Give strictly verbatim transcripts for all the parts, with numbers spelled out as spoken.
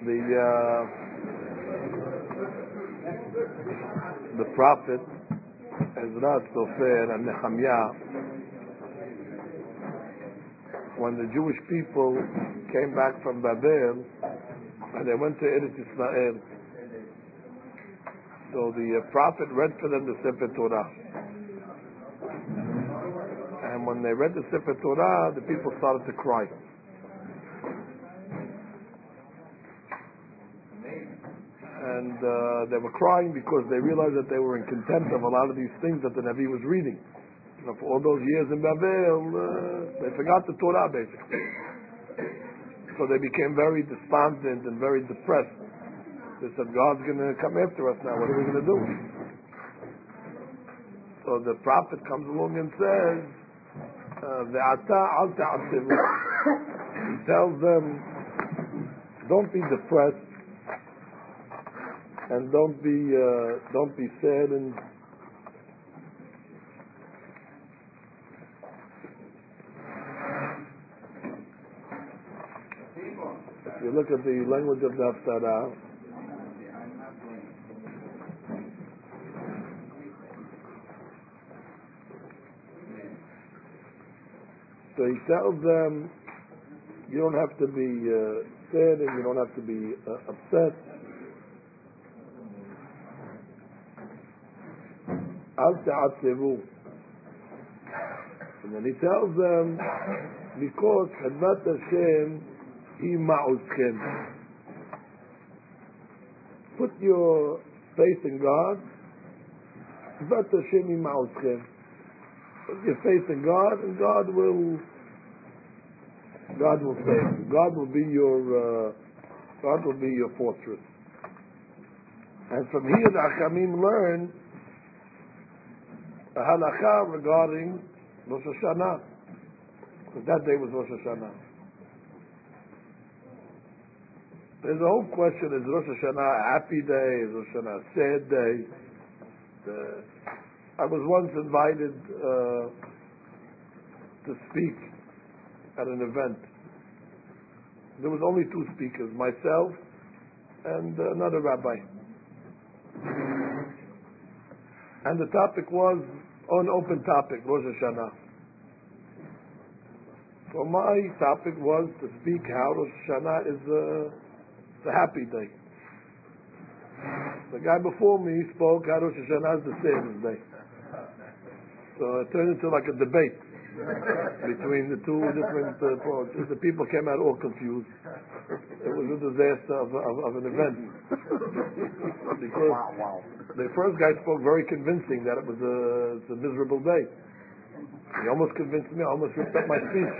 the uh, the prophet Ezra Sofer and Nehemiah, when the Jewish people came back from Babel and they went to Eretz Israel, so the uh, prophet read for them the Sefer Torah. And when they read the Sefer Torah, the people started to cry. And uh, they were crying because they realized that they were in contempt of a lot of these things that the Navi was reading. You know, for all those years in Babel, uh, they forgot the Torah basically. So they became very despondent and very depressed. They said, God's going to come after us now. What are we going to do? So the prophet comes along and says, "Ve'ata al ta'asivu." He tells them, don't be depressed. And don't be uh, don't be sad and if you look at the language of the Haftarah, so he tells them you don't have to be uh, sad and you don't have to be uh, upset. Al ta'atzevu. And then he tells them, because Chadvat Hashem hi ma'uzchem. Put your faith in God. Chadvat Hashem hi ma'uzchem. Put your faith in God, and God will, God will save you. God will be your, uh, God will be your fortress. And from here the Achamim learn a halakha regarding Rosh Hashanah, because that day was Rosh Hashanah. There's a whole question: is Rosh Hashanah a happy day? Is Rosh Hashanah a sad day? Uh, I was once invited uh, to speak at an event. There was only two speakers, myself and another rabbi. And the topic was an open topic, Rosh Hashanah. So my topic was to speak how Rosh Hashanah is a, it's a happy day. The guy before me spoke how Rosh Hashanah is the saddest day. So it turned into like a debate between the two different uh, approaches. The people came out all confused. It was a disaster of, of, of an event. Because the first guy spoke very convincing that it was a, it's a miserable day. He almost convinced me, I almost ripped up my speech.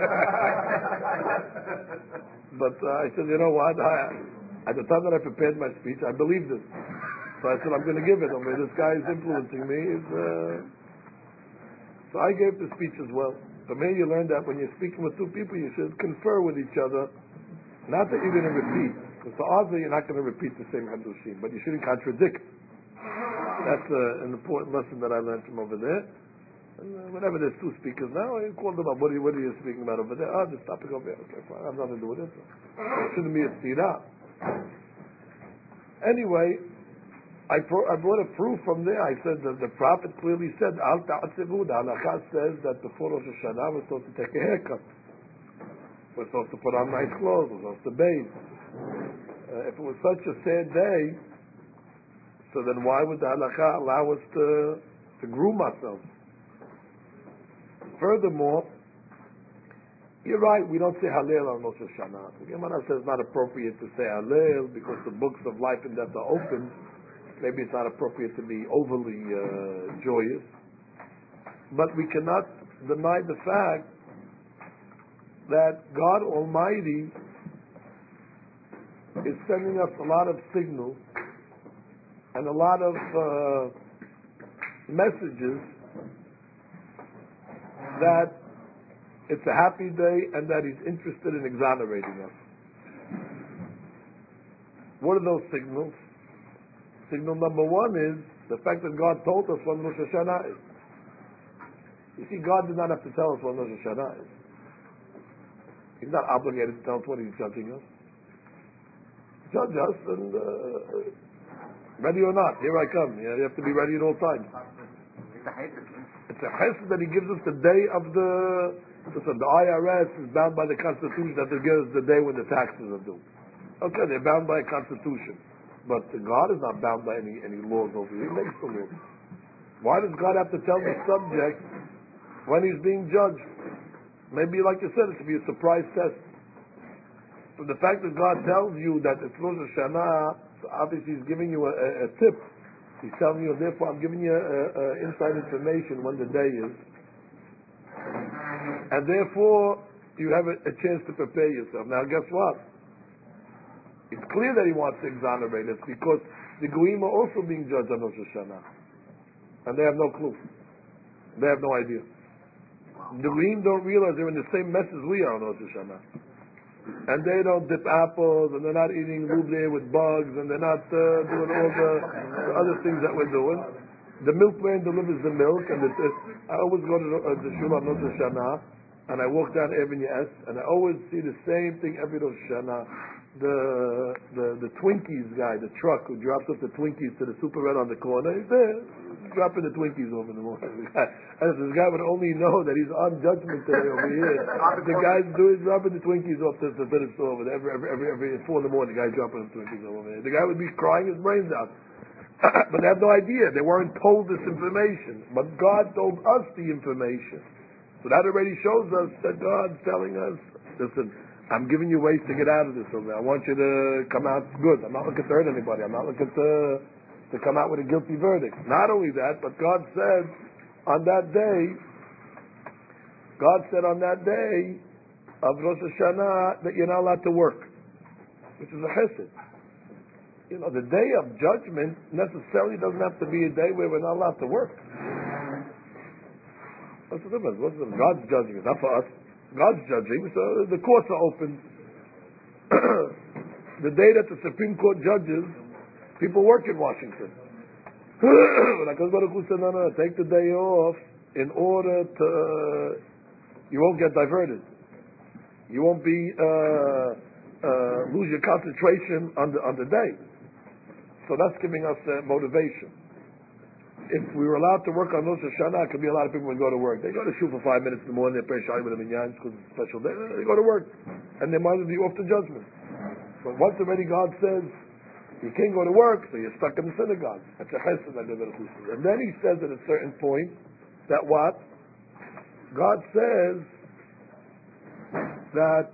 But uh, I said, you know what, I, at the time that I prepared my speech, I believed it. So I said, I'm going to give it. I mean, this guy is influencing me. Is, uh... So I gave the speech as well. From here you learn that when you're speaking with two people, you should confer with each other. Not that you're going to repeat, because for Arza you're not going to repeat the same Hadushim, but you shouldn't contradict. That's uh, an important lesson that I learned from over there. And uh, whenever there's two speakers now, I call them up. What are, you, what are you speaking about over there? Oh, this topic over there. Okay, fine. I have nothing to do with it. It shouldn't be a stira. Anyway, I, pro- I brought a proof from there. I said that the prophet clearly said, Al ta'atzevu. The halakha says that before Rosh Hashanah we're supposed to take a haircut. We're supposed to put on nice clothes. We're supposed to bathe. Uh, if it was such a sad day, so then why would the halakha allow us to, to groom ourselves? Furthermore, you're right, we don't say Hallel on Rosh Hashanah. The Gemara says it's not appropriate to say Hallel because the books of life and death are open. Maybe it's not appropriate to be overly uh, joyous. But we cannot deny the fact that God Almighty is sending us a lot of signals and a lot of uh, messages that it's a happy day and that He's interested in exonerating us. What are those signals? Signal number one is the fact that God told us when Rosh Hashanah is. You see, God did not have to tell us when Rosh Hashanah is. He's not obligated to tell us what He's judging us. judge us, and uh, ready or not, here I come. You, know, you have to be ready at all times. It's a chesed that he gives us the day of the. Listen, the I R S is bound by the Constitution that they give us the day when the taxes are due. Okay, they're bound by a Constitution, but God is not bound by any any laws over here. He makes the laws. Why does God have to tell the subject when he's being judged? Maybe, like you said, it should be a surprise test. So the fact that God tells you that it's Rosh Hashanah, so obviously he's giving you a, a, a tip. He's telling you, therefore, I'm giving you a, a inside information when the day is. And therefore, you have a, a chance to prepare yourself. Now, guess what? It's clear that he wants to exonerate us because the Goyim are also being judged on Rosh Hashanah. And they have no clue. They have no idea. The Goyim don't realize they're in the same mess as we are on Rosh Hashanah. And they don't dip apples, and they're not eating lubleh with bugs, and they're not uh, doing all the, the other things that we're doing. The milkman delivers the milk, and it, it, I always go to the, uh, the shul on Rosh Hashanah, and I walk down Avenue S, and I always see the same thing every Rosh Hashanah. The, the the Twinkies guy, the truck who drops off the Twinkies to the Super Red on the corner, he's there, dropping the Twinkies over in the morning. And if this guy would only know that he's on judgment day over here, the guy's doing dropping the Twinkies off to, to, to the store over there. Every, every, every, every four in the morning, the guy's dropping the Twinkies over there. The guy would be crying his brains out. But they have no idea. They weren't told this information. But God told us the information. So that already shows us that God's telling us, listen, I'm giving you ways to get out of this over there. I want you to come out good. I'm not looking to hurt anybody. I'm not looking to to come out with a guilty verdict. Not only that, but God said on that day, God said on that day of Rosh Hashanah that you're not allowed to work, which is a chesed. You know, the day of judgment necessarily doesn't have to be a day where we're not allowed to work. What's the difference? What's the difference? God's judging us, not for us. God's judging, so the courts are open. The day that the Supreme Court judges, people work in Washington. When HaKadosh Baruch Hu said, no, no, take the day off in order to, uh, you won't get diverted. You won't be, uh, uh, lose your concentration on the, on the day. So that's giving us uh, motivation. If we were allowed to work on Rosh Hashanah, it could be a lot of people would go to work. They go to shul for five minutes in the morning, they pray Shai with a minyan because it's a special day. They go to work, and they might be off to judgment. But once already God says you can't go to work, so you're stuck in the synagogue. That's a chesed. And then He says at a certain point that what God says that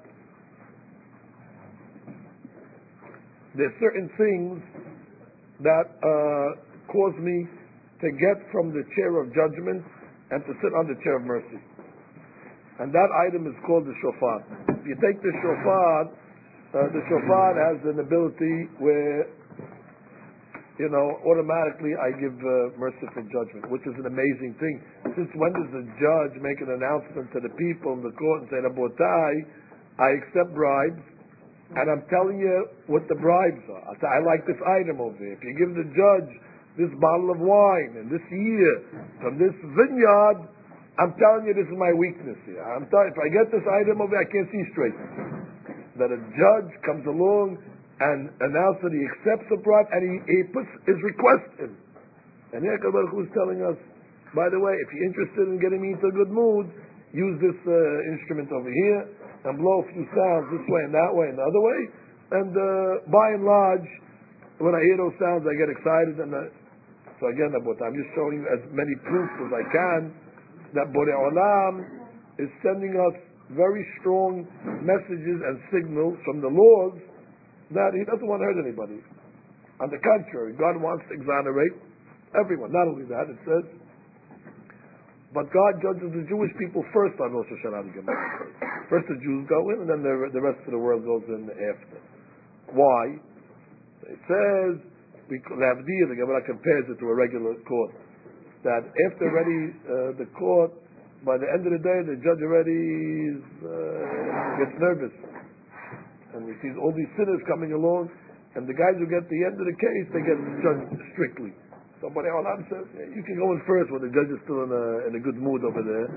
there's certain things that uh, cause me to get from the chair of judgment and to sit on the chair of mercy. And that item is called the shofar. If you take the shofar, uh, the shofar has an ability where, you know, automatically I give uh, merciful judgment, which is an amazing thing. Since when does the judge make an announcement to the people in the court and say, Rabotai, I accept bribes, and I'm telling you what the bribes are. I say, I like this item over here. If you give the judge this bottle of wine and this year from this vineyard, I'm telling you this is my weakness here. I'm telling if I get this item over here, I can't see straight. That a judge comes along and announces that he accepts a bribe and he, he puts his request in. And here HaKadosh Baruch Hu is telling us, by the way, if you're interested in getting me into a good mood, use this uh, instrument over here and blow a few sounds this way and that way and the other way. And uh, by and large, when I hear those sounds, I get excited. And uh, so again, I'm just showing you as many proofs as I can that Borei Olam is sending us very strong messages and signals from the laws that He doesn't want to hurt anybody. On the contrary, God wants to exonerate everyone. Not only that, it says, but God judges the Jewish people first on Rosh Hashanah. First the Jews go in, and then the, the rest of the world goes in after. Why? It says, we Lavdiya, the Gemara compares it to a regular court. That after already uh, the court, by the end of the day, the judge already uh, gets nervous, and he sees all these sinners coming along, and the guys who get the end of the case, they get judged strictly. So Borei Olam says, yeah, you can go in first when the judge is still in a, in a good mood over there.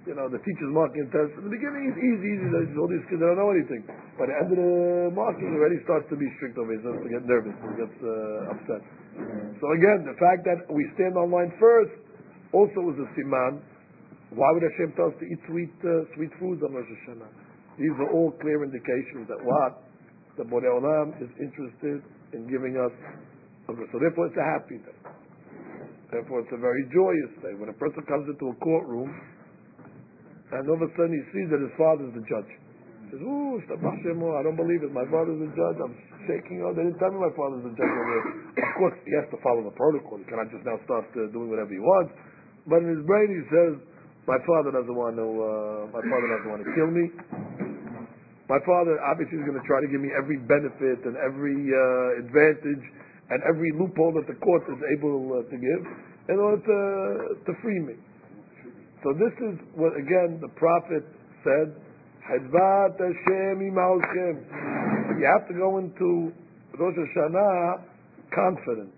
you know, the teacher's marking test. In the beginning, it's easy, easy. There's all these kids that don't know anything. By the end of the marking, it already starts to be strict over here. Starts to get nervous. He gets uh, upset. So again, the fact that we stand online first also is a siman. Why would Hashem tell us to eat sweet, uh, sweet foods on Rosh Hashanah? These are all clear indications that what the Borei Olam is interested in giving us. So therefore, it's a happy day. Therefore, it's a very joyous day. When a person comes into a courtroom, and all of a sudden he sees that his father's the judge. He says, ooh, I don't believe it. My father's the judge. I'm shaking. Oh, they didn't tell me my father's the judge over here. Of course, he has to follow the protocol. He cannot just now start uh, doing whatever he wants. But in his brain, he says, my father doesn't want to, uh, my father doesn't want to kill me. My father obviously is going to try to give me every benefit and every uh, advantage and every loophole that the court is able uh, to give in order to, to free me. So this is what, again, the prophet said, Hadvat Hashem imalchem. You have to go into Rosh Hashanah confident.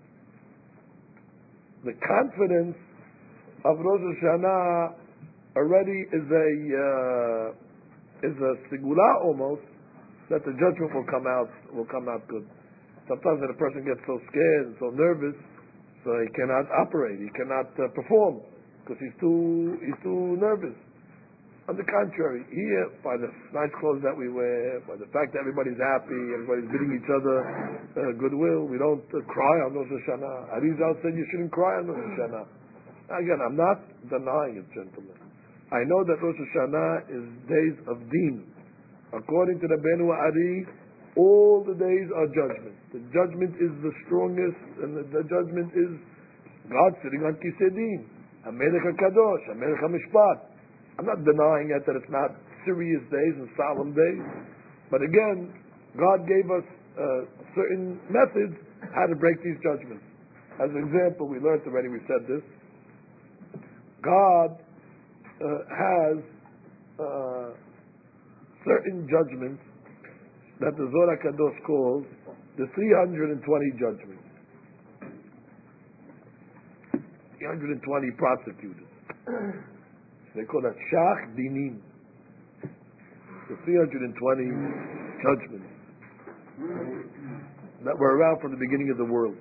The confidence of Rosh Hashanah already is a uh, is a sigula almost that the judgment will come out will come out good. Sometimes when a person gets so scared and so nervous, so he cannot operate, he cannot uh, perform because he's too he's too nervous. On the contrary, here, by the nice clothes that we wear, by the fact that everybody's happy, everybody's bidding each other uh, goodwill, we don't uh, cry on Rosh Hashanah. Arizal said you shouldn't cry on Rosh Hashanah. Again, I'm not denying it, gentlemen. I know that Rosh Hashanah is days of Deen. According to the Benu Ari, all the days are judgment. The judgment is the strongest, and the, the judgment is God sitting on Kisei Din, HaMelech HaKadosh, HaMelech HaMishpat. I'm not denying it that it's not serious days and solemn days, but again, God gave us uh, certain methods how to break these judgments. As an example, we learned already, we said this, God uh, has uh, certain judgments that the Zohar HaKadosh calls the three hundred twenty judgments. three hundred twenty prosecutors. They call that Shach Dinim. The three hundred twenty judgments that were around from the beginning of the world.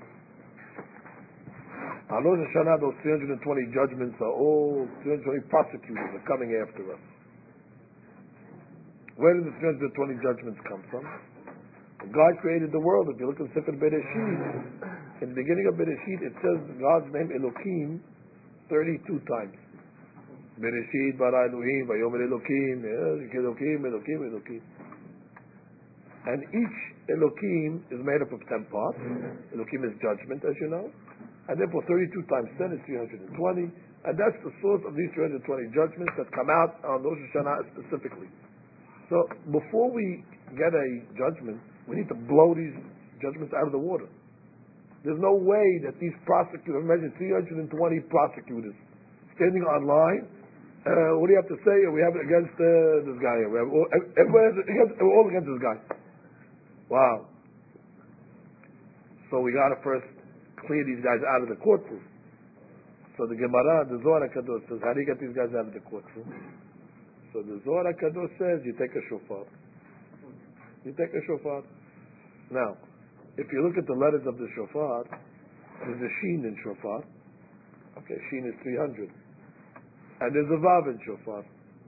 On Rosh Hashanah, those three hundred twenty judgments are all three hundred twenty prosecutors are coming after us. Where did the three hundred twenty judgments come from? When God created the world, if you look in Sefer Bereshit, in the beginning of Bereshit, it says God's name Elohim thirty-two times. Bereshit bara Elohim, vayomer Elohim, Elohim, Elohim, Elohim. And each Elohim is made up of ten parts. Elohim is judgment, as you know. And therefore thirty-two times ten is three hundred twenty. And that's the source of these three hundred twenty judgments that come out on Rosh Hashanah specifically. So before we get a judgment, we need to blow these judgments out of the water. There's no way that these prosecutors, imagine three hundred twenty prosecutors standing online. Uh, what do you have to say? We have it against uh, this guy. We have all, against, all against this guy. Wow. So we got to first clear these guys out of the courtroom. So the Gemara, the Zohar HaKadosh says, how do you get these guys out of the courtroom? So the Zohar HaKadosh says, you take a shofar. You take a shofar. Now, if you look at the letters of the shofar, there's a sheen in shofar. Okay, sheen is three hundred. And there's a vav in shofar.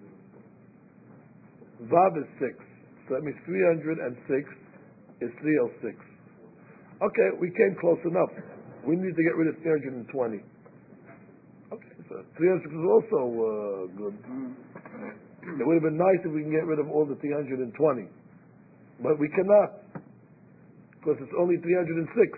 Vav is six. So that means three hundred six is three oh six. Okay, we came close enough. We need to get rid of three hundred twenty. Okay, so three hundred six is also uh, good. It would have been nice if we can get rid of all the three hundred twenty. But we cannot. Because it's only three hundred six.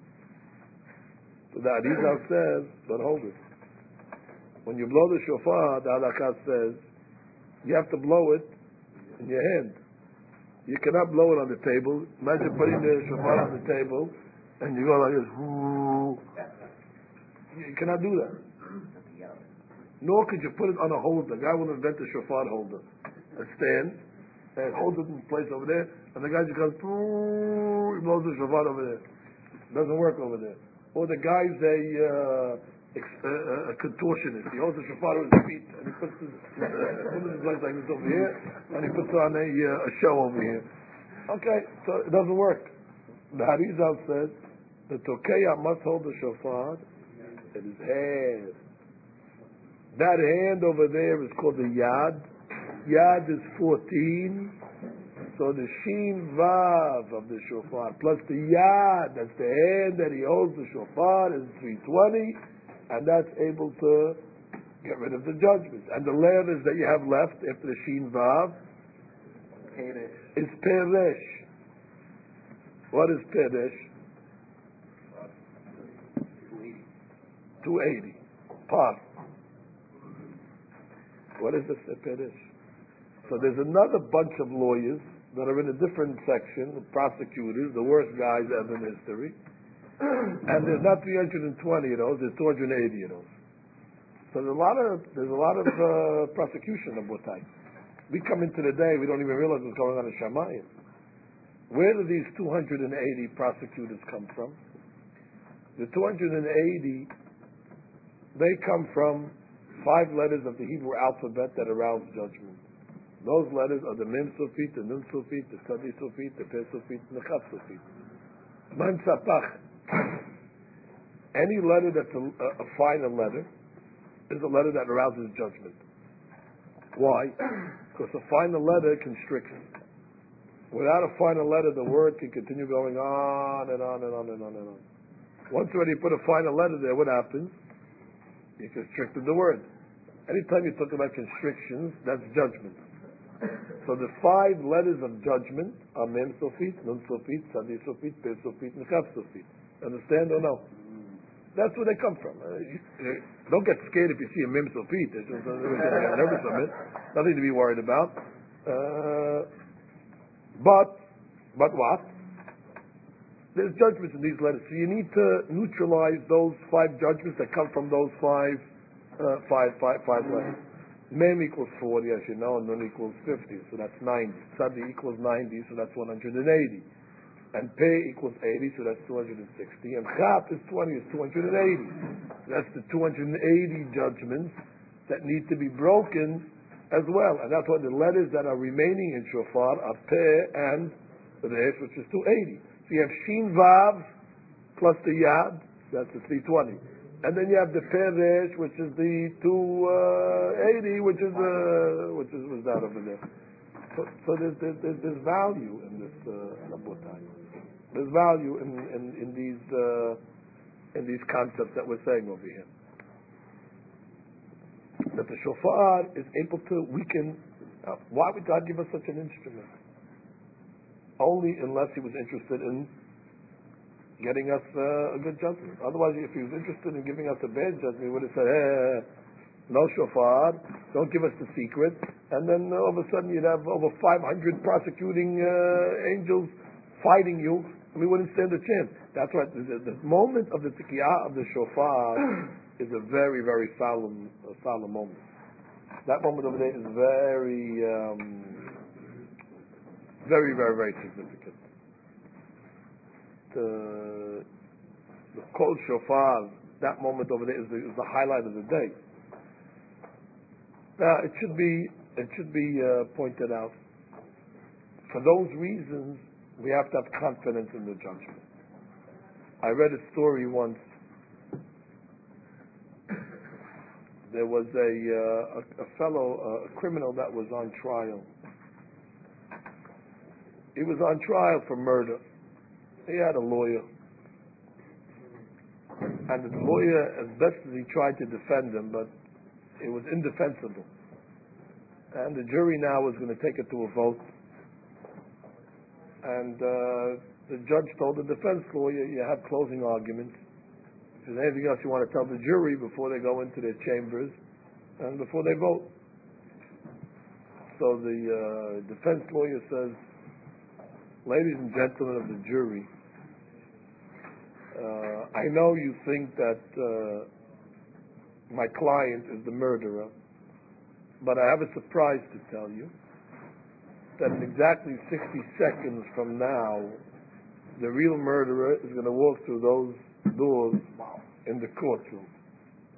So the Arizal says, but hold it. When you blow the shofar, the halakha says, you have to blow it in your hand. You cannot blow it on the table. Imagine putting the shofar on the table, and you go like this. Whoo. You cannot do that. Nor could you put it on a holder. The guy will invent a shofar holder. A stand, and holds it in place over there, and the guy just goes, he blows the shofar over there. It doesn't work over there. Or the guy's a, uh, uh, a contortionist. He holds the shofar with his feet, and he puts his, uh, his legs like this over here, and he puts on a, uh, a show over here. Okay, so it doesn't work. The Harizal says the Tokeya must hold the shofar in his hand. That hand over there is called the Yad. Yad is fourteen. So the Shin Vav of the shofar plus the Yad, that's the hand that he holds the shofar, is three twenty, and that's able to get rid of the judgment. And the letters that you have left after the Shin Vav is Peresh. What is Peresh? two eighty. Par. What is the Peresh? So there's another bunch of lawyers that are in a different section, the prosecutors, the worst guys ever in history. And there's not three hundred twenty of those, there's two hundred eighty of those. So there's a lot of there's a lot of uh, prosecution of Botai. We come into the day, we don't even realize what's going on in Shamayim. Where do these two hundred eighty prosecutors come from? The two hundred eighty, they come from five letters of the Hebrew alphabet that arouse judgment. Those letters are the Mem Sofit, the Nun Sofit, the Tzadi Sofit, the Pe Sofit, and the Chaf Sofit. Man Tzapach. Any letter that's a, a, a final letter is a letter that arouses judgment. Why? Because a final letter constricts. Without a final letter, the word can continue going on and on and on and on and on. Once already put a final letter there, what happens? You constricted the word. Anytime you talk about constrictions, that's judgment. So the five letters of judgment are Mem Sofit, Nun Sofit, Tzadi Sofit, Pe Sofit, and Chaf Sofit. Understand or no? That's where they come from. Uh, you, uh, don't get scared if you see a Mem Sofit. There's just uh, nervous of it. Nothing to be worried about. Uh, but, but what? There's judgments in these letters, so you need to neutralize those five judgments that come from those five, uh, five, five, five letters. Mem equals forty, as you know, and Nun equals fifty, so that's ninety. Tzadi equals ninety, so that's one hundred eighty. And Pe equals eighty, so that's two hundred sixty. And Chaf is twenty, is two hundred eighty. So that's the two hundred eighty judgments that need to be broken as well. And that's why the letters that are remaining in Shofar are Pe and Resh, which is two hundred eighty. So you have Shin Vav plus the Yad, that's the three hundred twenty. And then you have the Peresh, which is the two eighty, which is uh, which is was that over there. So, so there's, there's there's value in this uh, Rabotai. There's value in in, in these uh, in these concepts that we're saying over here. That the shofar is able to weaken. Uh, why would God give us such an instrument? Only unless He was interested in getting us uh, a good judgment. Otherwise, if He was interested in giving us a bad judgment, He would have said, hey, no shofar, don't give us the secret, and then uh, all of a sudden you'd have over five hundred prosecuting uh, angels fighting you, and we wouldn't stand a chance. That's right. The, the moment of the tikiyah of the shofar is a very, very solemn, uh, solemn moment. That moment over there is very, um, very, very, very significant. The, the Kol Shofar, that moment over there is the, is the highlight of the day. Now, it should be it should be uh, pointed out. For those reasons, we have to have confidence in the judgment. I read a story once. There was a uh, a, a fellow, uh, a criminal that was on trial. He was on trial for murder. He had a lawyer, and the lawyer, as best as he tried to defend him, but it was indefensible. And the jury now was going to take it to a vote. And uh, the judge told the defense lawyer, you have closing arguments. If there's anything else you want to tell the jury before they go into their chambers and before they vote. So the uh, defense lawyer says, ladies and gentlemen of the jury, uh, I know you think that uh, my client is the murderer, but I have a surprise to tell you, that in exactly sixty seconds from now, the real murderer is going to walk through those doors in the courtroom.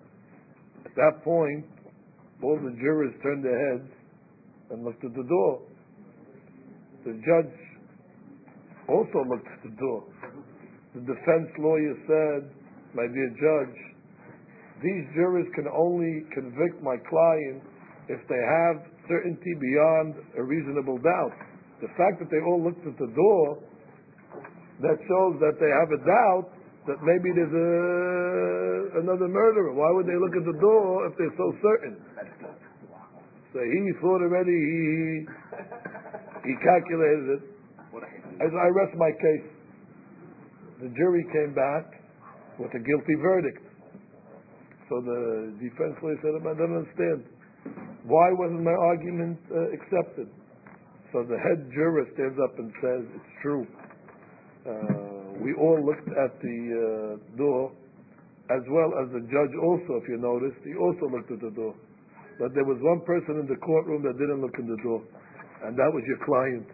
At that point, all the jurors turned their heads and looked at the door. The judge also looked at the door. The defense lawyer said, "My dear judge, these jurors can only convict my client if they have certainty beyond a reasonable doubt. The fact that they all looked at the door, that shows that they have a doubt that maybe there's a, another murderer. Why would they look at the door if they're so certain?" So he thought already, he, he calculated it. As I rest my case, the jury came back with a guilty verdict. So the defense lawyer said, "I don't understand. Why wasn't my argument uh, accepted?" So the head juror stands up and says, "It's true. Uh, we all looked at the uh, door, as well as the judge also, if you noticed. He also looked at the door. But there was one person in the courtroom that didn't look in the door, and that was your client."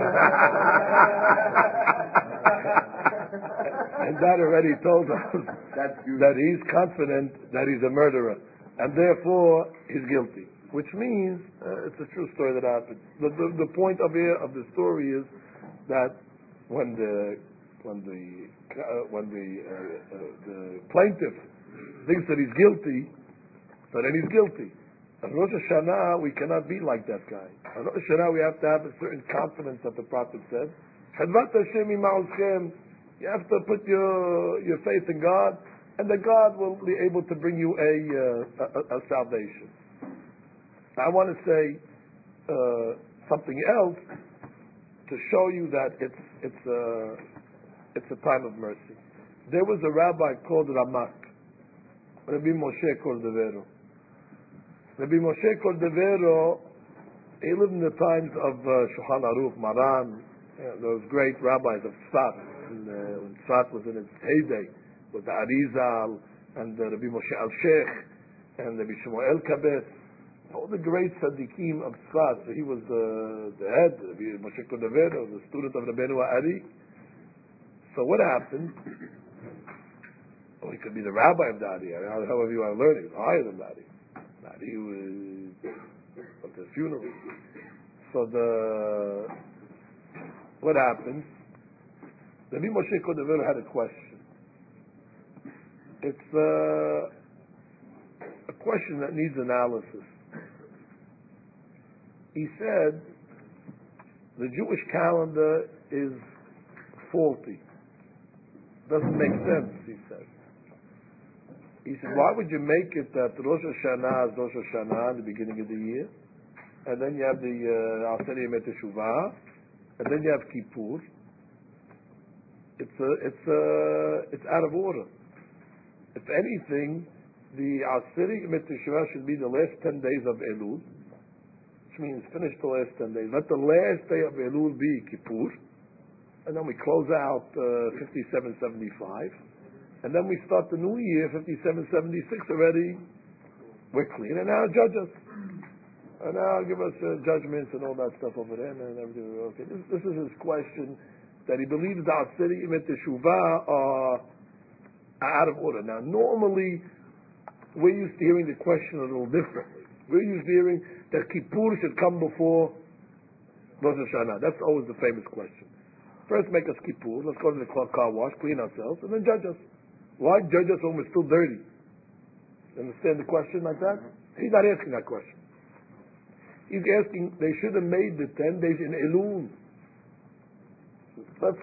And that already told us that he's confident that he's a murderer, and therefore he's guilty. Which means uh, it's a true story that happened. The, the, the point of here of the story is that when the when the uh, when the uh, uh, the plaintiff thinks that he's guilty, so then he's guilty. On Rosh Hashanah, we cannot be like that guy. On Rosh Hashanah, we have to have a certain confidence that the Prophet said. Chedvat Hashem ima'olchem. You have to put your your faith in God, and that God will be able to bring you a uh, a, a salvation. Now, I want to say uh, something else to show you that it's it's a it's a time of mercy. There was a rabbi called Ramak, Rabbi Moshe Cordovero. Rabbi Moshe Cordovero, he lived in the times of uh, Shulchan Aruch, Maran, you know, those great rabbis of Tzfat, and, uh, when Tzfat was in its heyday, with the Arizal, and uh, Rabbi Moshe Al-Sheikh, and Rabbi Shmuel Kabet, all the great tzaddikim of Tzfat. So he was uh, the head, Rabbi Moshe Cordovero, the student of Rabbeinu Ari. So what happened? Well, he could be the rabbi of the Ari, however you want to learn it, higher than that. He was at the funeral. So the what happened? Rabbi Moshe Cordovero had a question. It's uh, a question that needs analysis. He said the Jewish calendar is faulty. Doesn't make sense, he said. He said, why would you make it that Rosh Hashanah is Rosh Hashanah in the beginning of the year, and then you have the Aseret Yemei Teshuvah, and then you have Kippur? It's a, it's a, it's out of order. If anything, the Aseret Yemei Teshuvah should be the last ten days of Elul, which means finish the last ten days. Let the last day of Elul be Kippur, and then we close out uh, fifty-seven seventy-five. And then we start the new year, fifty-seven seventy-six already. We're clean, and now judge us. And now give us uh, judgments and all that stuff over there, and everything. Okay, this, this is his question, that he believes the Aseret Yemei Teshuvah are out of order. Now, normally, we're used to hearing the question a little differently. We're used to hearing that Kippur should come before Rosh Hashanah. That's always the famous question. First make us Kippur, let's go to the car wash, clean ourselves, and then judge us. Why judge us when we're still dirty? You understand the question like that? He's not asking that question. He's asking, they should have made the ten days in Elul. Let's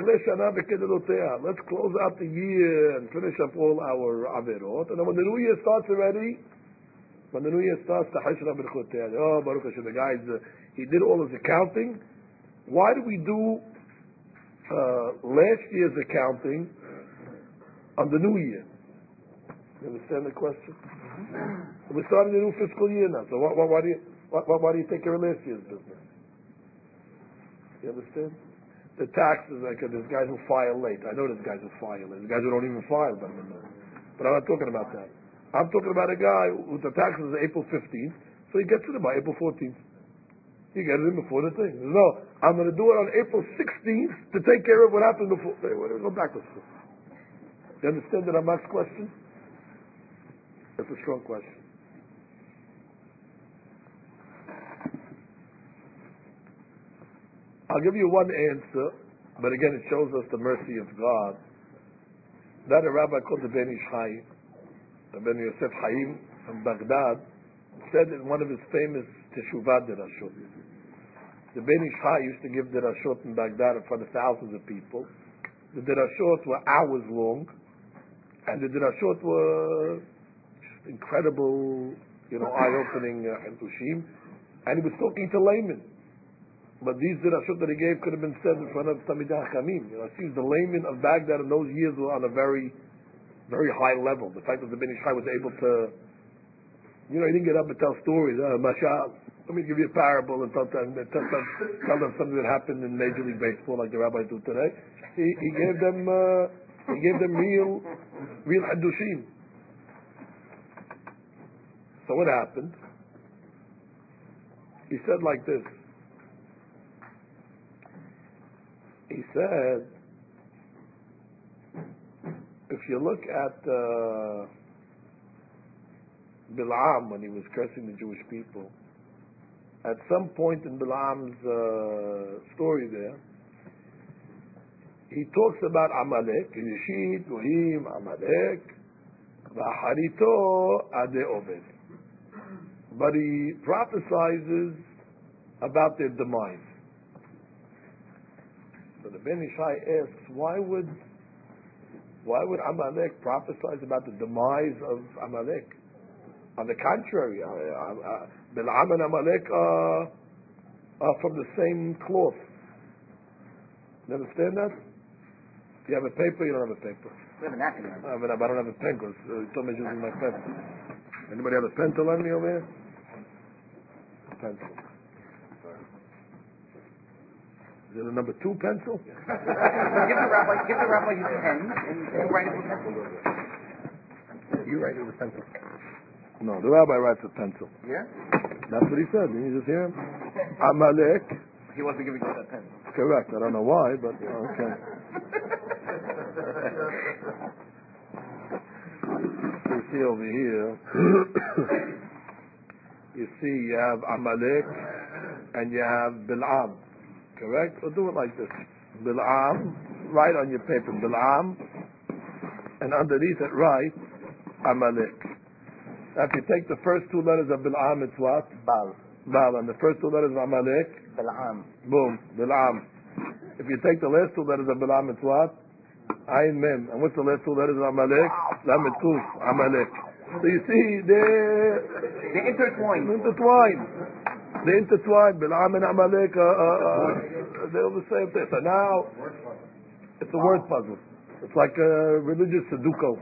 let's close out the year and finish up all our averot. And then when the new year starts already, when the new year starts, the Hashra B'Chotea, oh, Baruch Hashem, the guys, uh, he did all his accounting. Why do we do uh, last year's accounting on the new year? You understand the question? Mm-hmm. We're starting a new fiscal year now, so why, why, why, do you, why, why do you take care of last year's business? You understand? The taxes, like uh, there's guys who file late. I know there's guys who file late. There's guys who don't even file, but, but I'm not talking about that. I'm talking about a guy who the taxes are April fifteenth, so he gets it by April fourteenth. You get it in before the thing. No, I'm going to do it on April sixteenth to take care of what happened before. Hey, we're going to go backwards. You understand that Ramak's question? That's a strong question. I'll give you one answer, but again, it shows us the mercy of God. That a rabbi called the Ben Ish Chai, the Ben Yosef Chaim from Baghdad, said in one of his famous Teshuvah Derashot. The Ben Ish Chai used to give Derashot in Baghdad in front of thousands of people. The Derashot were hours long, and the Derashot were just incredible, you know, eye-opening uh, Hidushim, and he was talking to laymen. But these Derashot that he gave could have been said in front of Talmidei Chachamim. You know, it seems the laymen of Baghdad in those years were on a very, very high level. The fact that the Ben Ish Chai was able to, you know, he didn't get up and tell stories. Uh, Mashal, let me give you a parable and tell, tell, tell, tell them something that happened in Major League Baseball like the rabbis do today. He, he gave them, uh, he gave them real, real Hidushim. So what happened? He said like this. He said, if you look at uh, Bilam when he was cursing the Jewish people, at some point in Bilam's uh, story there, he talks about Amalek, Yeshit, Goyim, Amalek, V'acharito Ade Oved. But he prophesizes about their demise. So the Ben Ish Chai asks, why would why would Amalek prophesize about the demise of Amalek? On the contrary, Bilam and Amalek are, are from the same cloth. You understand that? You have a paper, you don't have a paper. We have a napkin. I, mean, I don't have a pen because uh, you told me using my pen. Anybody have a pen to lend me over here? A pencil. Is it a number two pencil? give the rabbi, give the rabbi his pen and you write it with pencil. You write it with pencil. No, the rabbi writes with pencil. Yeah? That's what he said. Didn't you just hear him? Amalek. He wasn't giving you that pen. Correct. I don't know why, but okay. You see over here, you see you have Amalek and you have Bilam. Correct? We'll do it like this. Bilam, write on your paper Bilam, and underneath it write Amalek. Now if you take the first two letters of Bilam, it's what? Bal. Bal. And the first two letters of Amalek? Bilam. Boom. Bilam. If you take the last two letters of Bilam, it's what? Ayin Mem. And what's the last two letters of Amalek? Lamed Kuf. Amalek. So you see, they're... They're intertwined. Intertwined. They intertwined. Bilam and Amalek, uh, uh, uh, they're the same thing. So now, it's a word puzzle. It's like a religious Sudoku.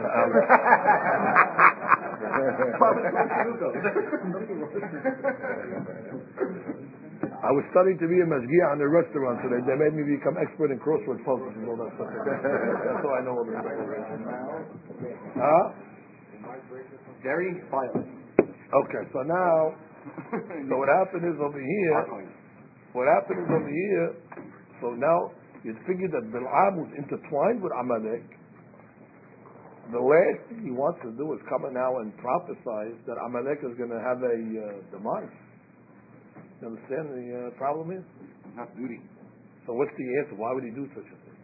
I was studying to be a masgiach in a restaurant today. They made me become expert in crossword puzzles and all that stuff. That's all I know about it. Huh? Very violent. Okay, so now, so what happened is over here, what happened is over here, so now you'd figure that Bil'am was intertwined with Amalek. The last thing he wants to do is come now and prophesy that Amalek is going to have a uh, demise. You understand the uh, problem is? Not duty. So what's the answer? Why would he do such a thing?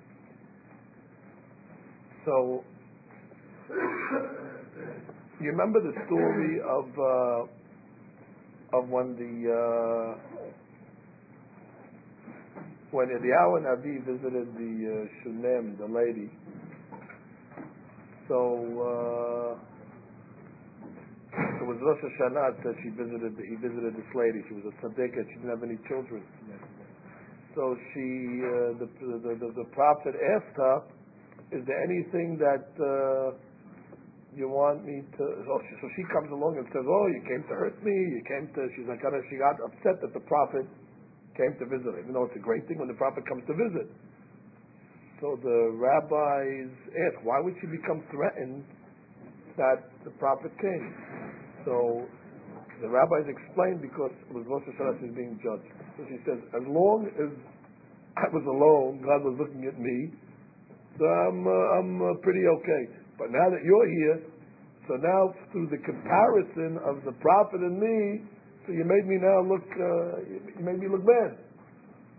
So, you remember the story of uh, of when the uh, when Eliyahu Navi visited the uh, Shunem, the lady. So uh, it was Rosh Hashanah that she visited. He visited this lady. She was a tzaddikat. She didn't have any children. So she, uh, the, the, the the prophet asked her, "Is there anything that uh, you want me to?" So she, so she comes along and says, "Oh, you came to hurt me. You came to." She's like, she got upset that the prophet came to visit her. Even though it's a great thing when the prophet comes to visit. So the rabbis asked, why would she become threatened that the prophet came? So the rabbis explained because it was Rosh Hashanah, she was being judged. So she says, as long as I was alone, God was looking at me, so I'm, uh, I'm uh, pretty okay. But now that you're here, so now through the comparison of the prophet and me, so you made me now look, uh, you made me look bad.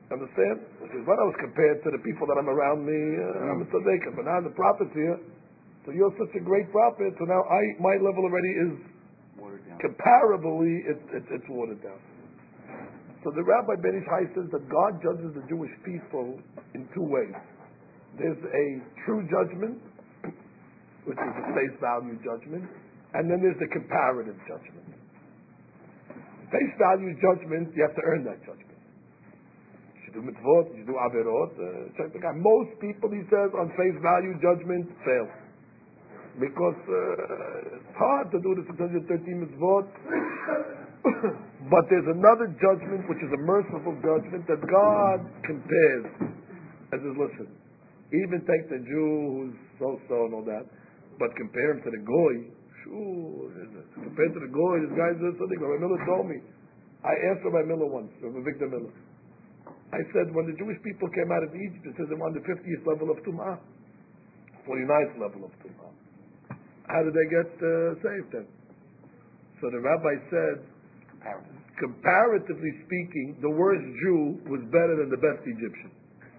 Understand? Because when I was compared to the people that I'm around me, uh, I'm a tzaddik. But now the prophet's here, so you're such a great prophet. So now I, my level already is comparably, it's it, it's watered down. So the Rabbi Ben Ish Hai says that God judges the Jewish people in two ways. There's a true judgment, which is a face value judgment, and then there's the comparative judgment. Face value judgment, you have to earn that judgment. You do mitzvot, you do averot. Uh, most people, he says, on face value judgment fail. Because uh, it's hard to do the six hundred thirteen mitzvot. But there's another judgment, which is a merciful judgment, that God compares. And says, listen, even take the Jew who's so-so and all that, but compare him to the Goy. Sure, compared to the Goy, this guy's something. Rabbi Miller told me. I asked Rabbi Miller once, Rabbi Victor Miller. I said, when the Jewish people came out of Egypt, it says they're on the fiftieth level of Tum'ah, forty-ninth level of Tum'ah. How did they get uh, saved then? So the rabbi said, comparatively speaking, the worst Jew was better than the best Egyptian.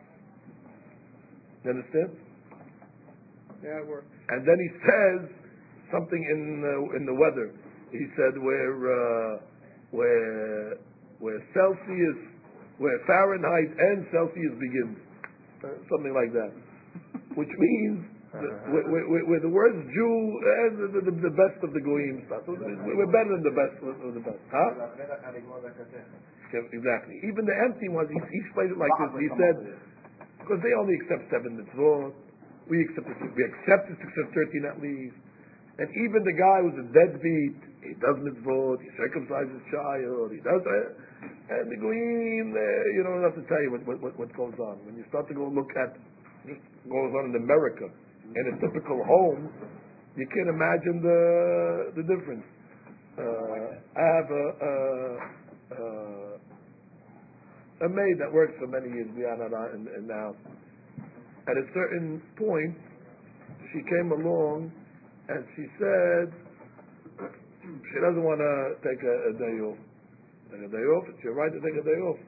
You understand? Yeah, it works. And then he says something in uh, in the weather. He said where uh, where where Celsius, where Fahrenheit and Celsius begins, uh, something like that, which means the, we're, we're, we're the worst Jew and the, the, the best of the goyim. So we're better than the best of the best, huh? Exactly. Even the empty ones, he, he explained it like this. He said, because they only accept seven mitzvot, we accept the, we accept the six hundred thirteen at least. And even the guy who's a deadbeat, he does mitzvot, he circumcises his child, he does that. And the goyim, uh, you know, I don't have to tell you what, what, what goes on. When you start to go look at what goes on in America, in a typical home, you can't imagine the the difference. Uh, I have a, a, a a maid that works for many years beyond and, and now. At a certain point, she came along and she said she doesn't want to take a, a day off. Take a day off. It's your right to take a day off.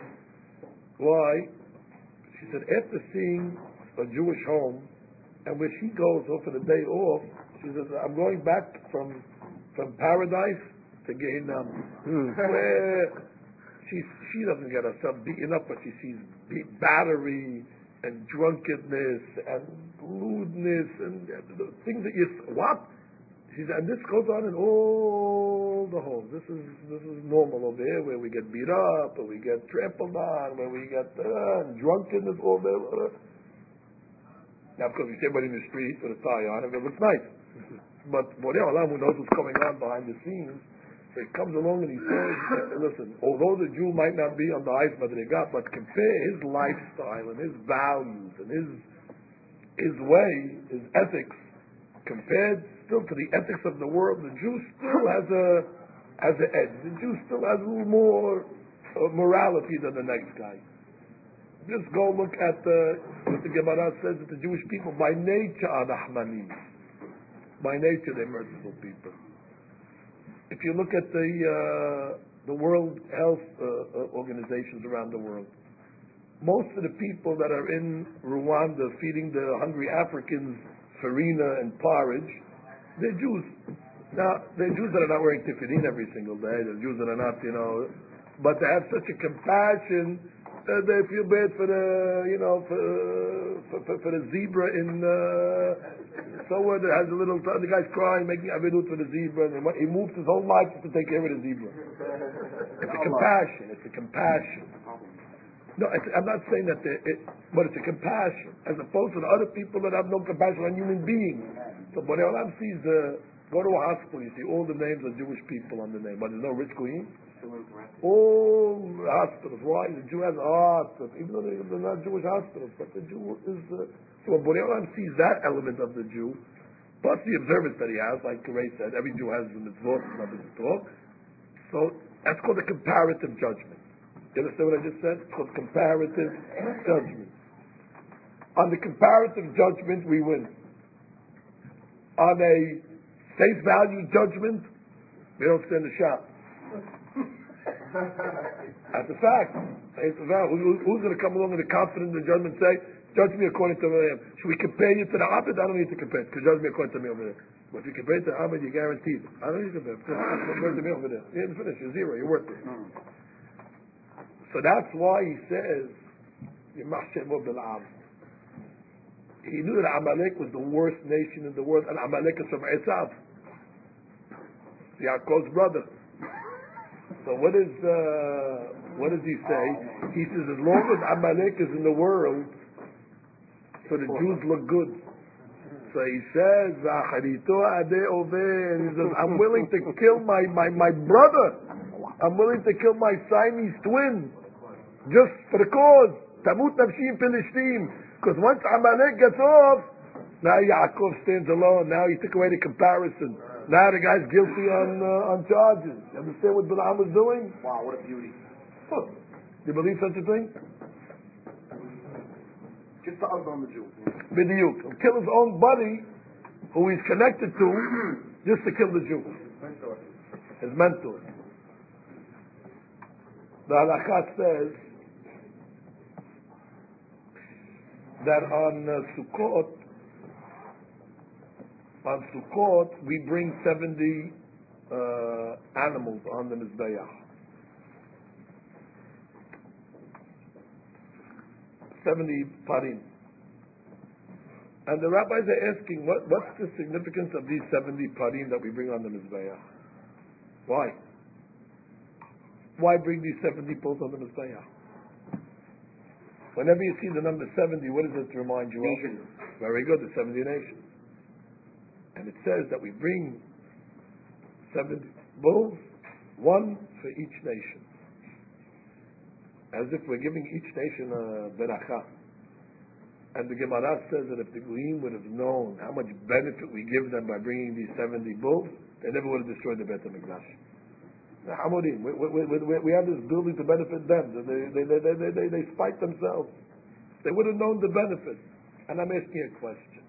Why? She said after seeing a Jewish home, and when she goes off for the day off, she says, I'm going back from from paradise to Gehinnom. Hmm. Where she she doesn't get herself beaten up, but she sees beat, battery and drunkenness and lewdness and the things that you what? She said, and this goes on in all the homes. This is this is normal over here, where we get beat up, where we get trampled on, where we get uh, drunkenness all there. Uh, Now, of course, we see everybody in the street with a tie on, and it looks nice. But Borei Olam, who knows what's going on behind the scenes, so he comes along and he says, listen, although the Jew might not be on the highest madriga, but compare his lifestyle and his values and his his way, his ethics, compared still to the ethics of the world, the Jew still has a has an edge. The Jew still has a little more uh, morality than the next guy. Just go look at the, what the Gemara says that the Jewish people by nature are Rahmanim. By nature they're merciful people. If you look at the uh, the World Health uh, organizations around the world, most of the people that are in Rwanda feeding the hungry Africans farina and porridge, they're Jews. Now, they're Jews that are not wearing tefillin every single day. They're Jews that are not, you know, but they have such a compassion. Uh, they feel bad for the, you know, for for, for, for the zebra in uh, somewhere that has a little. The guy's crying, making avidut for the zebra, and he moves his whole life just to take care of the zebra. It's a compassion. It's a compassion. No, it's, I'm not saying that, it, but it's a compassion, as opposed to the other people that have no compassion on human beings. So, Borei Olam sees the go to a hospital, you see all the names of Jewish people on the name, but there's no rich goyim. All hospitals. Why? The Jew has a heart, even though they're not Jewish hospitals, but the Jew is. Uh, so when Borei Olam sees that element of the Jew, plus the observance that he has, like Ray said, every Jew has the mitzvot, not the mitzvot. So that's called a comparative judgment. You understand what I just said? It's called comparative judgment. On the comparative judgment, we win. On a face value judgment, we don't stand a shot. That's a fact. It's a fact. Who, who's going to come along with a confident in the judgment and say, judge me according to where I am? Should we compare you to the Abed? I don't need to compare, because judge me according to me over there. But if you compare it to Abed, you're guaranteed. I don't need to compare. Just compare to me over there. You didn't finish. You're zero. You're worthless. So that's why he says, Yimach Shemo Bil'am. He knew that Amalek was the worst nation in the world, and Amalek is from Esav, Yaakov's brother. So what is uh, what does he say? He says, as long as Amalek is in the world, so the Jews look good. So he says, "V'acharito adeh oveh." He says, I'm willing to kill my, my, my brother. I'm willing to kill my Siamese twin, just for the cause. Tamut nafshi Pilishtim. Because once Amalek gets off, now Yaakov stands alone. Now he took away the comparison. Now the guy's guilty on uh, on charges. You understand what Balaam was doing? Wow, what a beauty. Huh. You believe such a thing? Just to us on the Jew. B'diuk. He'll kill his own buddy, who he's connected to, just to kill the Jew. Mentor. His mentor. The halakha says that on uh, Sukkot, on Sukkot, we bring seventy uh, animals on the Mizbeach. seventy parim. And the rabbis are asking, what, what's the significance of these seventy parim that we bring on the Mizbeach? Why? Why bring these seventy bulls on the Mizbeach? Whenever you see the number seventy, what does it remind you of? Nations. Very good, the seventy nations. And it says that we bring seventy bulls, one for each nation. As if we're giving each nation a beracha. And the Gemara says that if the Goyim would have known how much benefit we give them by bringing these seventy bulls, they never would have destroyed the Beit HaMikdash. The Hamodim, we, we, we, we have this building to benefit them. They, they, they, they, they, they, they spite themselves. They would have known the benefit. And I'm asking a question.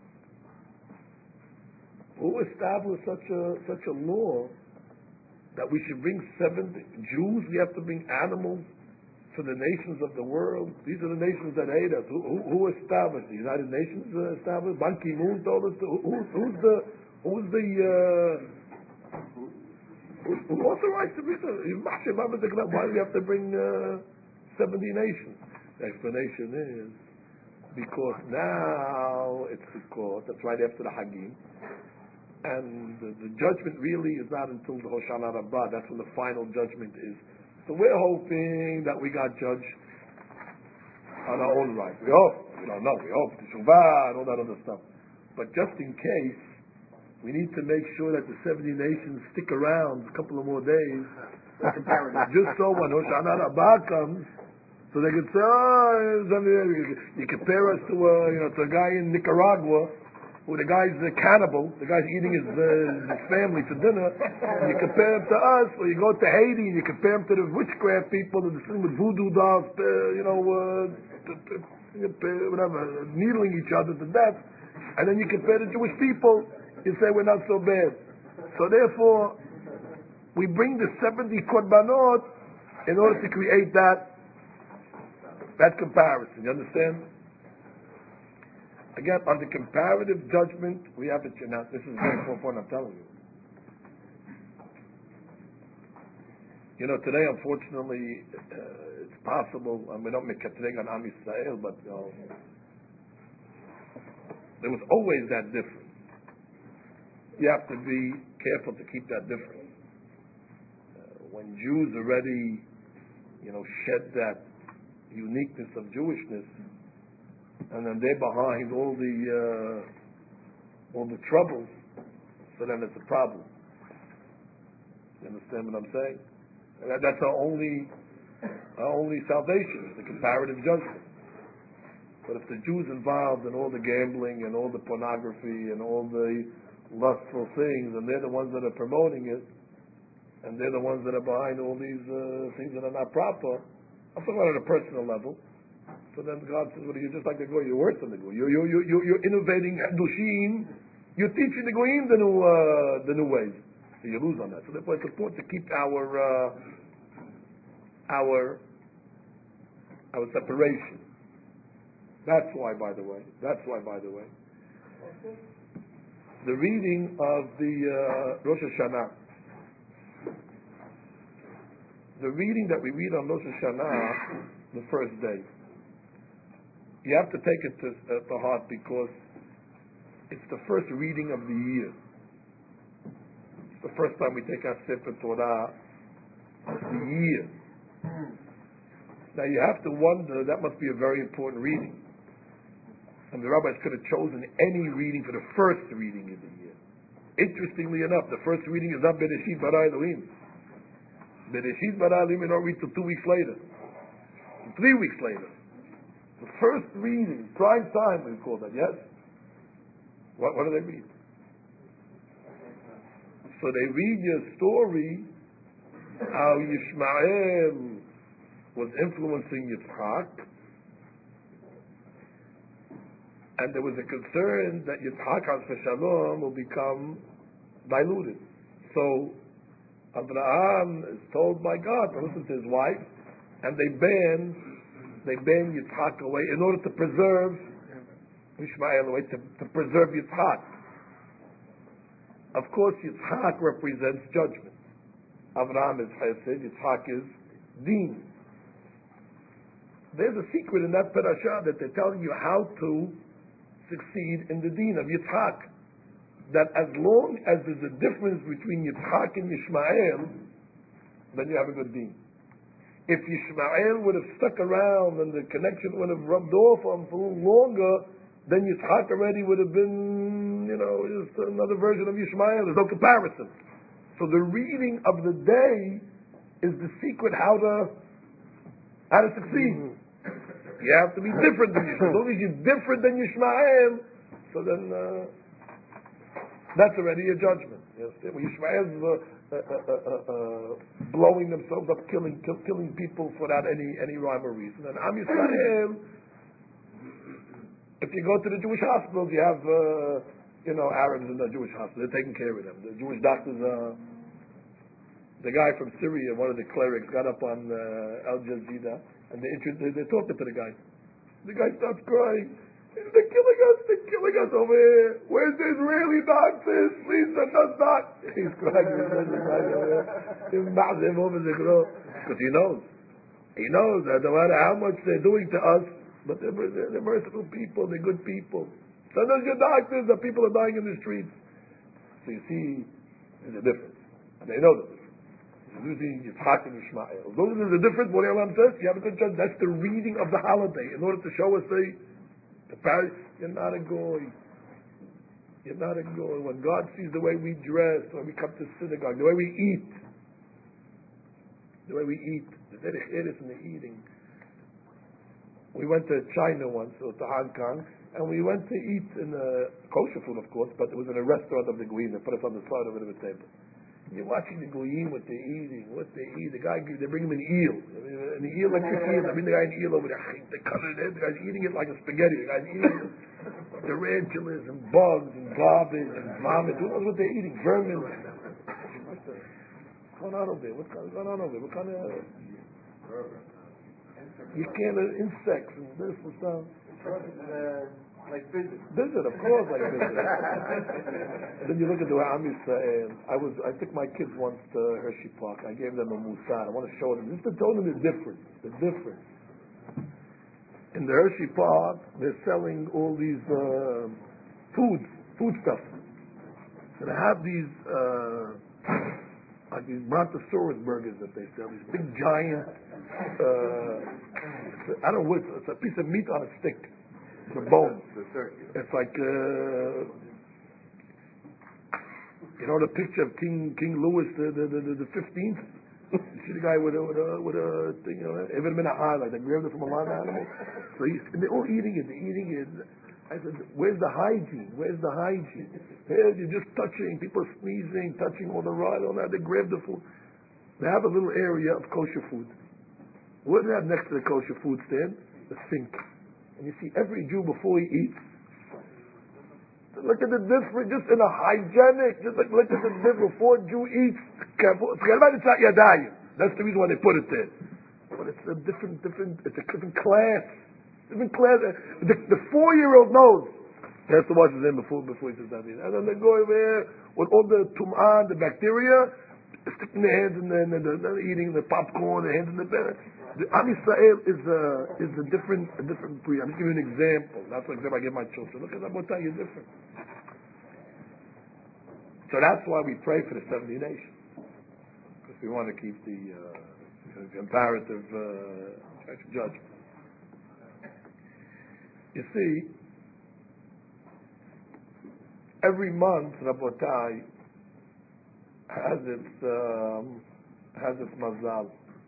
Who established such a such a law that we should bring seventy Jews? We have to bring animals for the nations of the world. These are the nations that hate us. Who, who, who established? The United Nations uh, established. Ban Ki-moon told us. To, who, who's the who's the uh, who, who authorized to bring the? Why do we have to bring uh, seventy nations? The explanation is because now it's Sukkot. That's right after the Hagim. And the, the judgment really is not until the Hoshana Rabbah. That's when the final judgment is. So we're hoping that we got judged on our own right. We hope. We don't know. We hope. The Shuvah and all that other stuff. But just in case, we need to make sure that the seventy nations stick around a couple of more days. Just so when Hoshana Rabbah comes, so they can say, oh, you compare us to, uh, you know, to a guy in Nicaragua, where the guy's a cannibal, the guy's eating his, uh, his family for dinner, and you compare him to us, or you go to Haiti and you compare him to the witchcraft people that are sitting with voodoo dolls, uh, you know, uh, whatever, needling each other to death, and then you compare the Jewish people, you say we're not so bad. So therefore, we bring the seventy korbanot in order to create that, that comparison, you understand? Again, on the comparative judgment, we have it. Now, this is very important, I'm telling you. You know, today, unfortunately, uh, it's possible, and we don't make a today on Am Yisrael, but, you know, there was always that difference. You have to be careful to keep that difference. Uh, when Jews already, you know, shed that uniqueness of Jewishness, and then they're behind all the uh, all the troubles, so then it's a problem. You understand what I'm saying? And that, that's our only our only salvation, is the comparative judgment. But if the Jews involved in all the gambling and all the pornography and all the lustful things, and they're the ones that are promoting it, and they're the ones that are behind all these uh, things that are not proper, I'm talking about at a personal level. So then God says, well, you're just like the Goy, you're worse than the Goy. You're, you're, you're, you're innovating Hadushim, you're teaching the Goyim the new, uh, the new ways. So you lose on that. So therefore it's important to keep our, uh, our our separation. That's why, by the way. That's why, by the way. The reading of the uh, Rosh Hashanah. The reading that we read on Rosh Hashanah, the first day. You have to take it to, uh, to heart because it's the first reading of the year. It's the first time we take our Sefer Torah of the year. Now you have to wonder, that must be a very important reading. And the rabbis could have chosen any reading for the first reading of the year. Interestingly enough, the first reading is not Bereshit Bara Elohim. Bereshit Bara Elohim, you don't read till two weeks later. Three weeks later. The first reading, prime time we call that, yes? What, what do they read? So they read your story, how Yishmael was influencing Yitzhak, and there was a concern that Yitzhak Chas v'Shalom will become diluted. So Abraham is told by God to listen to his wife, and they ban they ban Yitzhak away in order to preserve Ishmael away, to, to preserve Yitzhak. Of course, Yitzhak represents judgment. Abraham is Chesed, Yitzhak is Din. There's a secret in that parasha that they're telling you how to succeed in the Din of Yitzhak. That as long as there's a difference between Yitzhak and Yishmael, then you have a good Din. If Yishmael would have stuck around and the connection would have rubbed off on for a little longer, then Yitzhak already would have been, you know, just another version of Yishmael. There's no comparison. So the reading of the day is the secret how to how to succeed. You have to be different than Yishmael. As long as you're different than Yishmael, so then uh, that's already a judgment. Yes, when Yishmael is uh, uh, uh, uh, uh, blowing themselves up, killing kill, killing people without any any rhyme or reason, and Am Yisrael, if you go to the Jewish hospitals, you have uh, you know Arabs in the Jewish hospital. They're taking care of them. The Jewish doctors. Uh, the guy from Syria, one of the clerics, got up on uh, Al Jazeera. And they introduced, they're talking to the guy. The guy starts crying. They're killing us, they're killing us over here. Where's the Israeli doctors? Please send us back. He's crying. Because he knows. He knows that no matter how much they're doing to us, but they're, they're, they're merciful people, they're good people. Send us your doctors, the people are dying in the streets. So you see, there's a difference. And they know the difference. Using Yitzhak and Ishmael. As long as there's a difference, what Elam says, you have a good judge. That's the reading of the holiday in order to show us the, the Paris. You're not a goy. You're not a goy. When God sees the way we dress, when we come to synagogue, the way we eat, the way we eat, the derech in the eating. We went to China once, or to Hong Kong, and we went to eat in a kosher food, of course, but it was in a restaurant of the Goyim. They put us on the side of it at a table. You're watching the goyim, what they're eating, what they eat. The guy, they bring him an eel, an eel like fish eel. I mean, the guy an eel over there. They cut it in. The guy's eating it like a spaghetti. The guy's eating tarantulas and bugs and garbage and vomit. Who knows what they're eating? Vermin. What's going on over there? What's going on over there? What kind of? You can't uh, insects and this and stuff. Like visit. Visit, of course, like visit. And then you look at the Am Yisrael. I was, I took my kids once to Hershey Park. I gave them a musar. I want to show them. Just to tell them the difference. The difference. In the Hershey Park, they're selling all these uh, foods, food stuff. So they have these, uh, like these Brontosaurus burgers that they sell. These big giant. Uh, I don't know what. It's a piece of meat on a stick. The bones. It's like, uh, you know, the picture of King King Louis the the the, the fifteenth. You see the guy with a with a with a thing, you know, it would have been a eye like they grabbed it from a live animal. So he's, and they're all eating it. They're eating it. I said, "Where's the hygiene? Where's the hygiene? Here you're just touching. People are sneezing, touching all the right, all that. They grab the food. They have a little area of kosher food. What do they have next to the kosher food stand? The sink." And you see every Jew before he eats, look at the difference, just in a hygienic, just like look at the difference before Jew eats. Careful, forget about it's not Yadayim. That's the reason why they put it there. but it's a different, different, it's a different class. Different class. The, the four-year-old knows he has to wash his hands before, before he says that. And then they go over there with all the tum'ah, the bacteria, sticking their hands in there, and then they're eating the popcorn, their hands in the bed. The Am Yisrael is a, is a different, a different breed. I'm just giving you an example. That's an example I give my children. Look at Rabotai, you're different. So that's why we pray for the seventy nations. Because we want to keep the, uh, the comparative uh, judgment. You see, every month, Rabotai, has its um, has its mazal,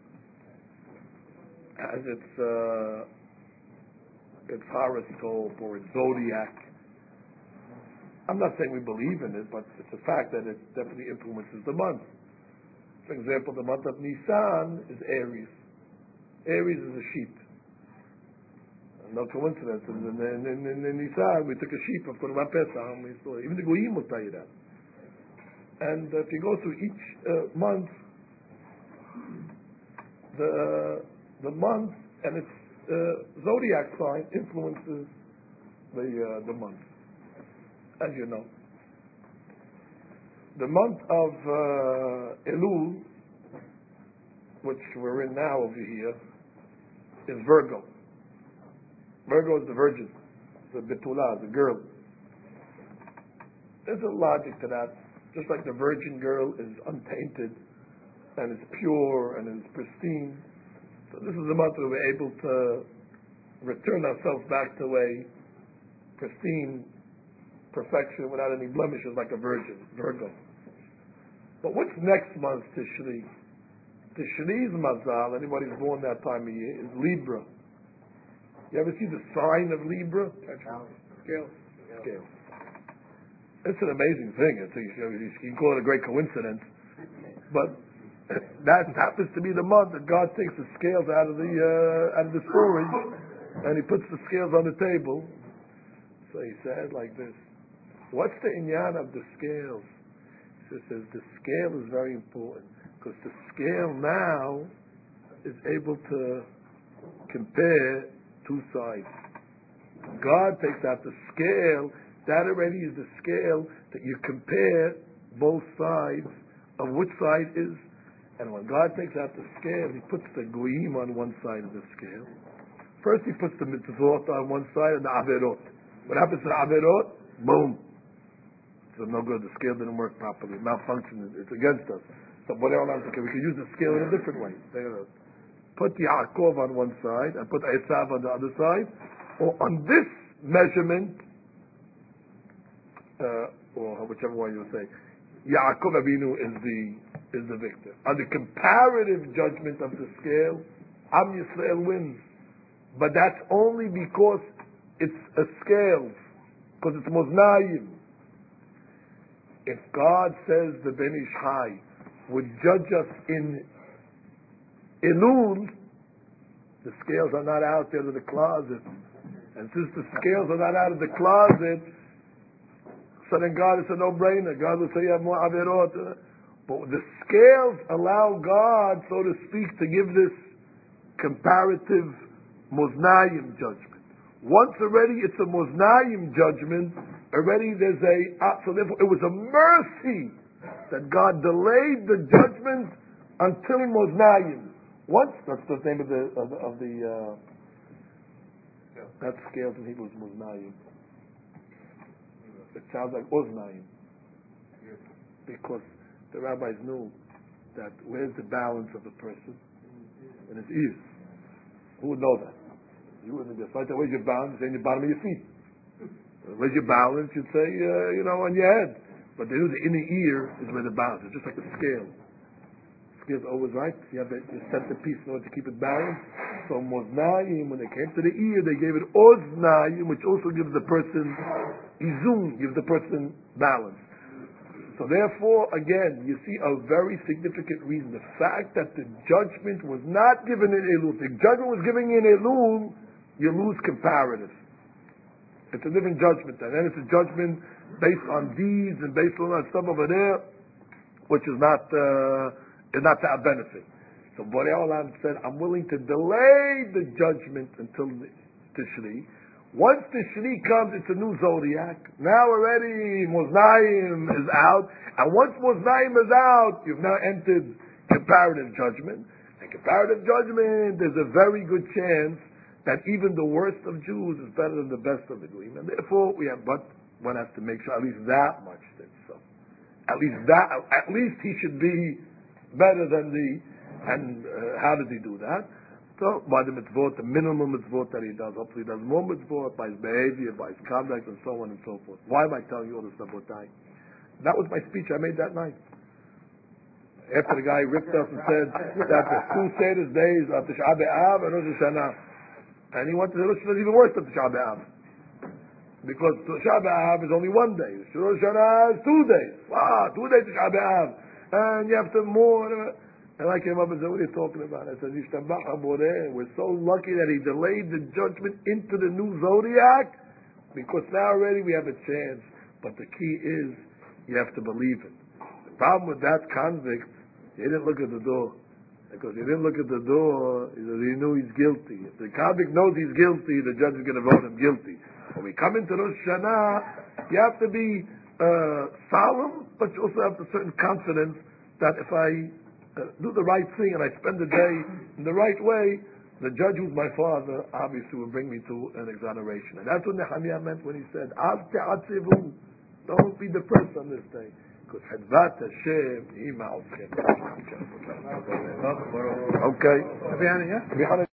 has its uh, its horoscope or its zodiac. I'm not saying we believe in it, but it's a fact that it definitely influences the month. For example, the month of Nisan is Aries. Aries is a sheep. No coincidence. In, in, in, in, in Nisan, we took a sheep of Korban Pesach. We saw even the Goyim will tell you that. And uh, if you go through each uh, month, the uh, the month and its uh, zodiac sign influences the uh, the month, as you know. The month of uh, Elul, which we're in now over here, is Virgo. Virgo is the virgin, the Betula, the girl. There's a logic to that. Just like the virgin girl is untainted and is pure and is pristine. So this is the month where we're able to return ourselves back to a pristine perfection without any blemishes like a virgin, Virgo. But what's next month, Tishri? Tishri's mazal, anybody who's born that time of year, is Libra. You ever see the sign of Libra? Scale. Scale. It's an amazing thing. It's a, you can call it a great coincidence, but that happens to be the month that God takes the scales out of the uh, out of the storage, and He puts the scales on the table. So He says like this: what's the inyan of the scales? He says the scale is very important because the scale now is able to compare two sides. God takes out the scale. That already is the scale that you compare both sides of which side is. And when God takes out the scale, He puts the goyim on one side of the scale. First He puts the mitzvot on one side and the averot. What happens to the averot? Boom. So no good. The scale didn't work properly. It malfunctioned. It's against us. So what else? Okay, we can use the scale in a different way. Put Yaakov on one side and put Esav on the other side. Or on this measurement, Uh, or whichever one you say, Yaakov Avinu is the is the victor. On the comparative judgment of the scale, Am Yisrael wins, but that's only because it's a scale, because it's Moznayim. If God says the Ben Ish Chai would judge us in Elul, the scales are not out there in the closet, and since the scales are not out of the closet, so then God is a no-brainer. God will say you have more averot. But the scales allow God, so to speak, to give this comparative Moznayim judgment. Once already it's a Moznayim judgment, already there's a, uh, so therefore it was a mercy that God delayed the judgment until Moznayim. Once, that's the name of the, of the, of the uh, yeah. That scales in Hebrew is Moznayim. It sounds like Oznayim. Because the rabbis knew that where's the balance of the person? In his ears. Who would know that? You wouldn't just like that. Where's your balance? It's in the bottom of your feet. Where's your balance? You'd say, uh, you know, on your head. But they knew the inner ear is where the balance is, just like the scale. The scale's always right. You have the, the centerpiece in order to keep it balanced. So Moznayim, when they came to the ear, they gave it Oznayim, which also gives the person Izum, gives the person balance. So therefore, again, you see a very significant reason. The fact that the judgment was not given in Elul. If the judgment was given in Elul, you lose comparative. It's a different judgment. And then it's a judgment based on deeds and based on stuff over there, which is not, uh, is not to our benefit. So Borei Olam said, I'm willing to delay the judgment until the Tishri. Once Tishri comes, it's a new zodiac. Now already Moznaim is out. And once Moznaim is out, you've now entered comparative judgment. And comparative judgment, there's a very good chance that even the worst of Jews is better than the best of the Goyim. And therefore, we have, but one has to make sure at least that much that so. At least that, at least he should be better than the, and uh, how did he do that? So, by the mitzvot, the minimum mitzvot that he does, hopefully he does more mitzvot by his behavior, by his conduct, and so on and so forth. Why am I telling you all this about time? That was my speech I made that night. After the guy ripped us and said that the two Seder days of Tisha B'Av and Rosh Hashanah, and he wanted to Rosh Hashanah even worse than Tisha B'Av. Because Tisha B'Av is only one day. Rosh Hashanah is two days. Wow, two days Tisha B'Av. And you have to more. And I came up and said, what are you talking about? I said, we're so lucky that he delayed the judgment into the new zodiac, because now already we have a chance. But the key is, you have to believe it. The problem with that convict, he didn't look at the door. Because he didn't look at the door, he knew he's guilty. If the convict knows he's guilty, the judge is going to vote him guilty. When we come into Rosh Hashanah, you have to be uh, solemn, but you also have a certain confidence that if I uh, do the right thing and I spend the day in the right way, the judge who's my father obviously will bring me to an exoneration. And that's what Nehemiah meant when he said, Al te'atzivu, don't be depressed on this day. Because Hadvat Hashem, He Ma'alchem. Okay.